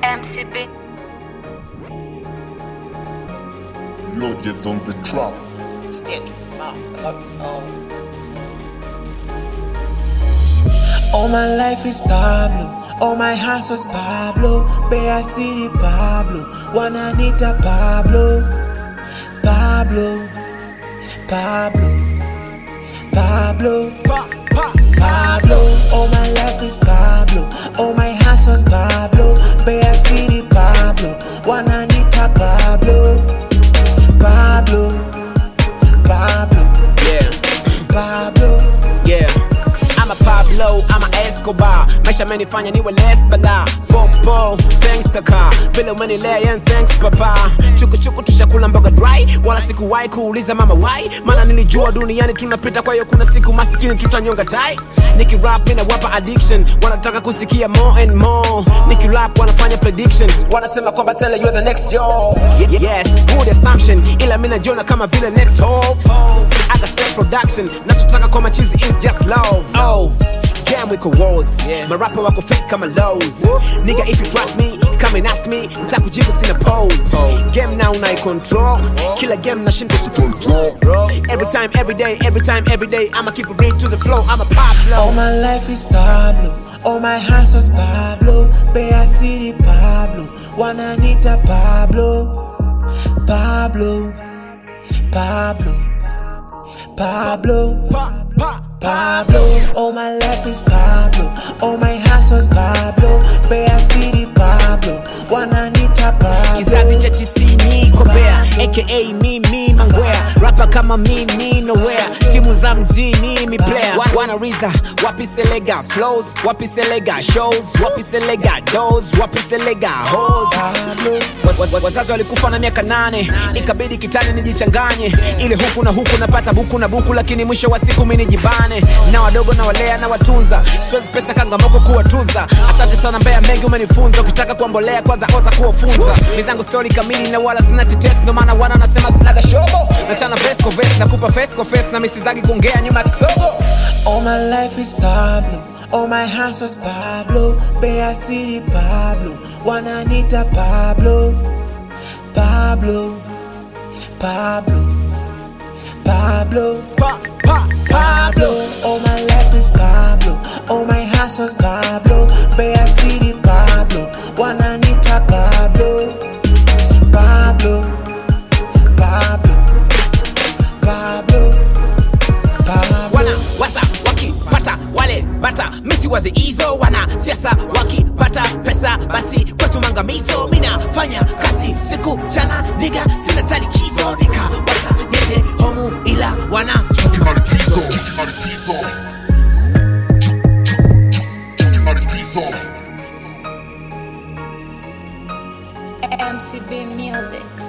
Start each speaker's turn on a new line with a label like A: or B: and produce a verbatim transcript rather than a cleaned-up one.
A: M C B.
B: Loaded on the trap.
C: Yes, ah, I love you. Oh.
D: All my life is Pablo, all my house was Pablo, Bay City Pablo, Juanita Pablo, Pablo, Pablo, Pablo, Pablo. All my life is Pablo, all my house was Pablo, Bay City Pablo, Juanita Pablo, Pablo, Pablo,
C: Yeah,
D: Pablo.
C: yeah. I'm a Pablo, I'm a Escobar. Maisha menifanya niwe less bala. Popo, thanks kaka. Vile umenilea and thanks papa. Chuku chuku tushakula mboga dry. Wala sikuwahi kuuliza mama why. Maana nilijua duniani tunapita, kwa hiyo kuna siku masikini tutanyonga tai. Niki rap mina wapa addiction, wanataka kusikia more and more. Niki rap wanafanya prediction, wanasema kwamba Sela you're the next Joe. Y yes, good assumption, ila mina jona kama vile next hope. I got self production, nachotaka kwa machizi is just love. Oh, game wiko wars, yeah. Marapa wako fake kama lows. Nigga if you trust me, come and ask me, nitakujibu sina pose. Game now una control, killer game na shinda control. Every time, every day, every time, every day, I'ma keep it real to the flow, I'm a Pablo.
D: All my life is Pablo, all my house was Pablo, Bay City Pablo, Juanita Pablo, Pablo, Pablo, Pablo, Pablo. All my life is Pablo, all my house was Pablo, Bay City Pablo, Juanita Pablo.
C: Kizazi cha tisini kwa Bea, aka mimi mangwea. Rapa kama mimi nowhere, timu za mjini mi player. Wanariza, wapi selega flows, wapi selega shows, wapi selega doors, wapi selega hoes. Wazazi walikufa na miaka nane, ikabidi kitani nijichanganye. Ile huku na huku napata buku na buku, lakini mwisho wa siku mimi nijibane. Na wadogo na walea na watunza, siwezi pesa kangamoko kuwatuza. Asante sana Mbeya, mengi umenifunza. Ukitaka kuambolea kwanza oza kuwafunza. Mizangu story kamili na wala sina test, ndo maana wana nasema sinaga shogo. Nachana vesco vest, nakupa fesco fest, na misizagi kuongea nyuma kisogo.
D: All my life is Pablo, all my house was Pablo, Bay City Pablo, Juanita Pablo, Pablo, Pablo, Pablo,
C: Pa, pa,
D: Pablo. All my life is Pablo, all my house was Pablo, Bay City Pablo, Juanita Pablo, Pablo, Pablo, Pablo, Pablo.
C: wana wasa wakipata wale bata, misi wazi izo. Wana siasa wakipata pesa, basi kwetu mangamizo. Mina fanya kazi siku chana, niga sina tarikizo. Nika wasa nete homu ila wana
B: Chuki maripizo. Chuki maripizo. Chuki maripizo.
A: M C B Music.